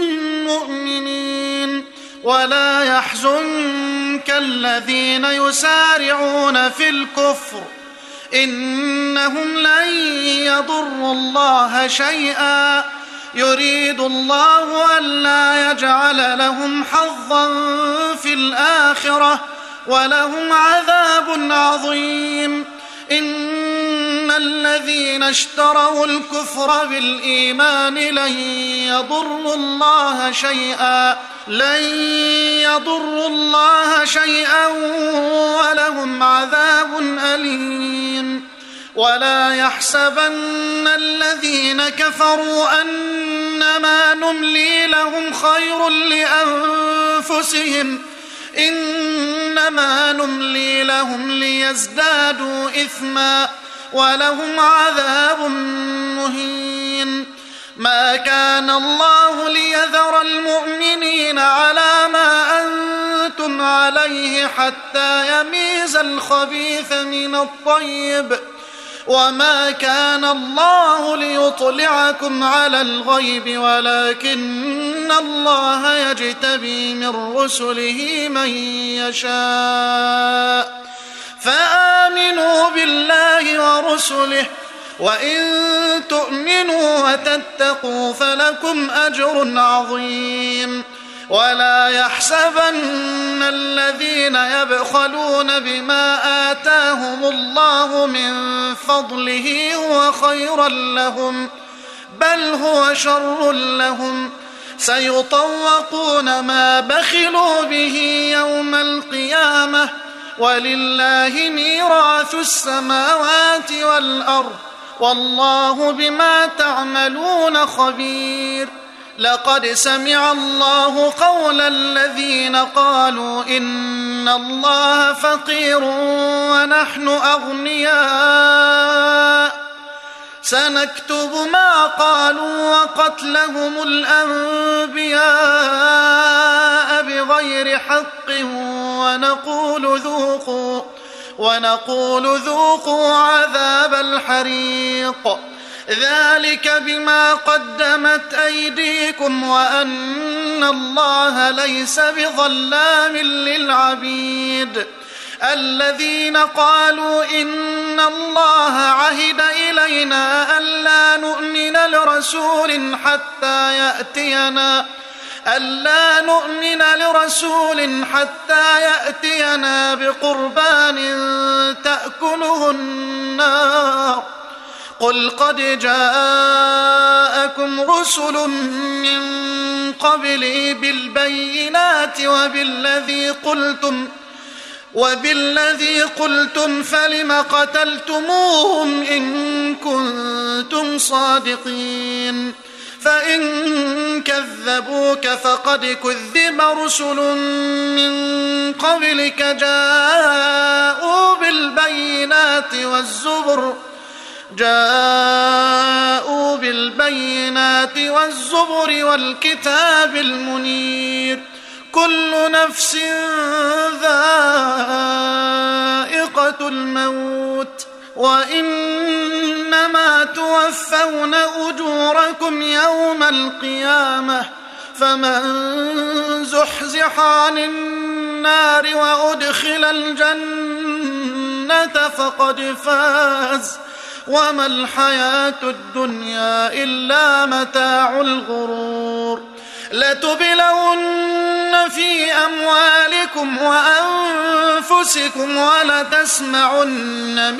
مؤمنين ولا يحزنك الذين يسارعون في الكفر إنهم لن يضروا الله شيئا يريد الله ألا يجعل لهم حظا في الآخرة ولهم عذاب عظيم إن الذين اشتروا الكفر بالإيمان لن يضروا الله شيئا ولهم عذاب أليم ولا يحسبن الذين كفروا أنما نملي لهم خير لأنفسهم إنما نملي لهم ليزدادوا إثما ولهم عذاب مهين ما كان الله ليذر المؤمنين على ما أنتم عليه حتى يميز الخبيث من الطيب وما كان الله ليطلعكم على الغيب ولكن الله يجتبي من رسله من يشاء فآمنوا بالله ورسله وإن تؤمنوا وتتقوا فلكم أجر عظيم ولا يحسبن الذين يبخلون بما آتاهم الله من فضله هو خيرا لهم بل هو شر لهم سيطوقون ما بخلوا به يوم القيامة ولله ميراث السماوات والأرض والله بما تعملون خبير لقد سمع الله قول الذين قالوا إن الله فقير ونحن أغنياء سنكتب ما قالوا وقتلهم الأنبياء بغير حق ونقول ذوقوا عذاب الحريق ذلك بما قدمت أيديكم وأن الله ليس بظلام للعبيد الذين قالوا إن الله عهد إلينا ألا نؤمن لرسول حتى يأتينا بقربان تأكله النار قل قد جاءكم رسل من قبلي بالبينات وبالذي قلتم فلم قتلتموهم إن كنتم صادقين فإن كذبوك فقد كذب رسل من قبلك جاءوا بالبينات والزبر والكتاب المنير كل نفس ذائقة الموت وإنما توفون أجوركم يوم القيامة فمن زحزح عن النار وأدخل الجنة فقد فاز وما الحياة الدنيا إلا متاع الغرور لتبلون في أموالكم وأنفسكم ولتسمعن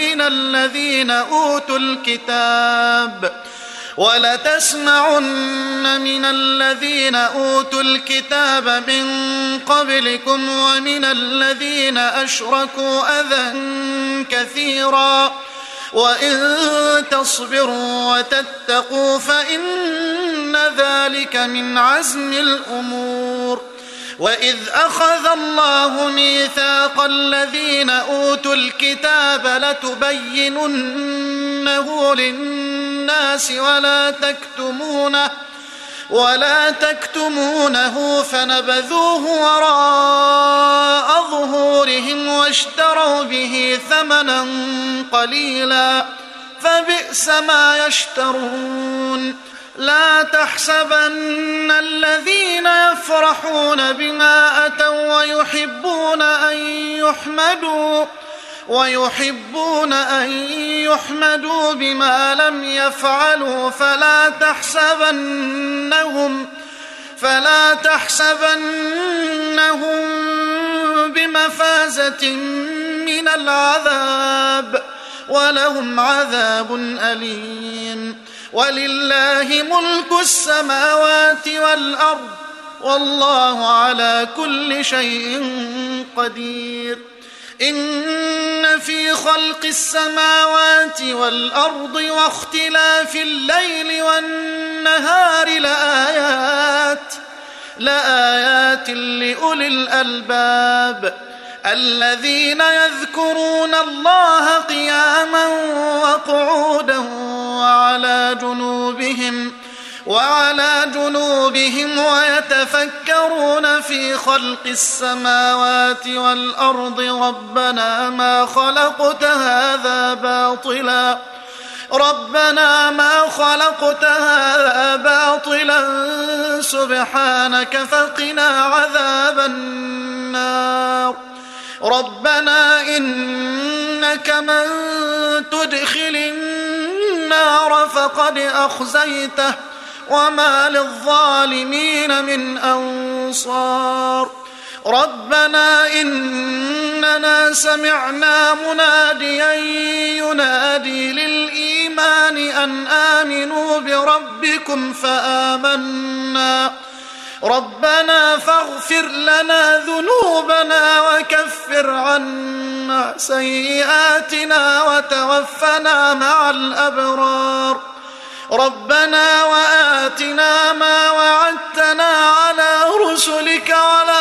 من الذين أوتوا الكتاب من قبلكم ومن الذين أشركوا أذى كثيرا وإن تصبروا وتتقوا فإن ذلك من عزم الأمور وإذ أخذ الله ميثاق الذين أوتوا الكتاب لتبيننه للناس ولا تكتمونه فنبذوه وراء ظهورهم واشتروا به ثمنا قليلا فبئس ما يشترون لا تحسبن الذين يفرحون بما أتوا ويحبون أن يحمدوا بما لم يفعلوا فلا تحسبنهم بمفازة من العذاب ولهم عذاب أليم ولله ملك السماوات والأرض والله على كل شيء قدير إن في خلق السماوات والأرض واختلاف الليل والنهار لآيات لأولي الألباب الذين يذكرون الله قياما وقعودا وعلى جنوبهم ويتفكرون في خلق السماوات والأرض ربنا ما خلقت هذا باطلا سبحانك فقنا عذاب النار ربنا إنك من تدخل النار فقد أخزيته وما للظالمين من أنصار ربنا إننا سمعنا مناديا ينادي للإيمان أن آمنوا بربكم فآمنا ربنا فاغفر لنا ذنوبنا وكفر عنا سيئاتنا وتوفنا مع الأبرار ربنا وآتنا ما وعدتنا على رسلك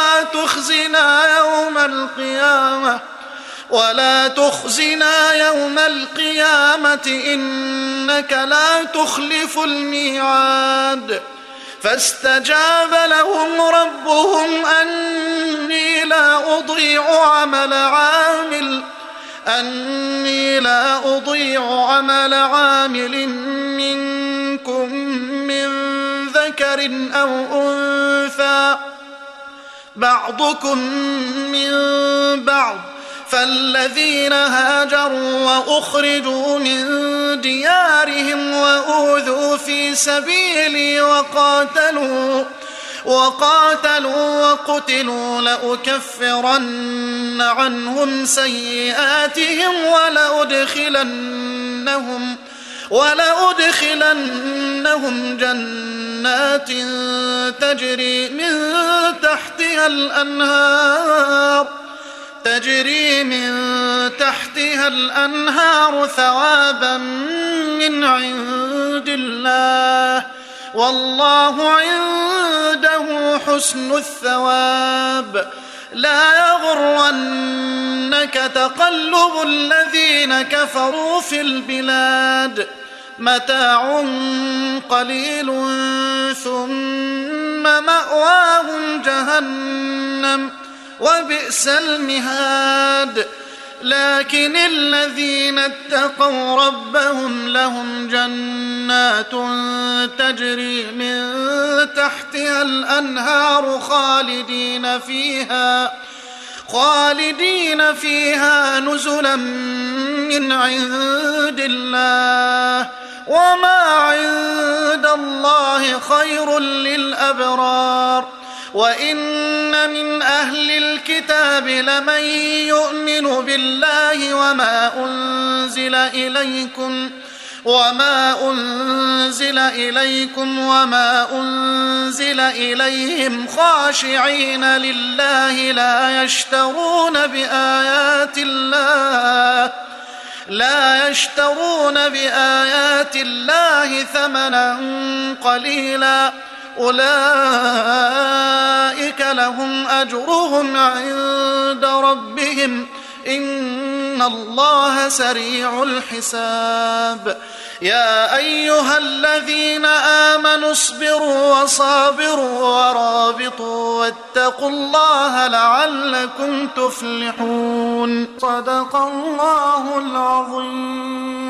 ولا تخزنا يوم القيامة إنك لا تخلف الميعاد فاستجاب لهم ربهم أني لا أضيع عمل عامل منكم من ذكر أو أنثى بعضكم من بعض فالذين هاجروا وأخرجوا من ديارهم وأوذوا في سبيلي وقاتلوا وقتلوا لأكفرن عنهم سيئاتهم ولأدخلنهم جنات تجري من تجري من تحتها الأنهار ثوابا من عند الله والله عنده حسن الثواب. لا يغرنك تقلب الذين كفروا في البلاد متاع قليل ثم مأواهم جهنم وبئس المهاد. لكن الذين اتقوا ربهم لهم جنات تجري من تحتها الأنهار خالدين فيها نزلا من عند الله وما عند الله خير للأبرار. وإن من أهل الكتاب لمن يؤمن بالله وما أنزل إليكم وما أنزل إليهم خاشعين لله لا يشترون بآيات الله ثمنا قليلا أولئك لهم أجرهم عند ربهم إن الله سريع الحساب. يا أيها الذين آمنوا اصبروا وصابروا ورابطوا واتقوا الله لعلكم تفلحون. صدق الله العظيم.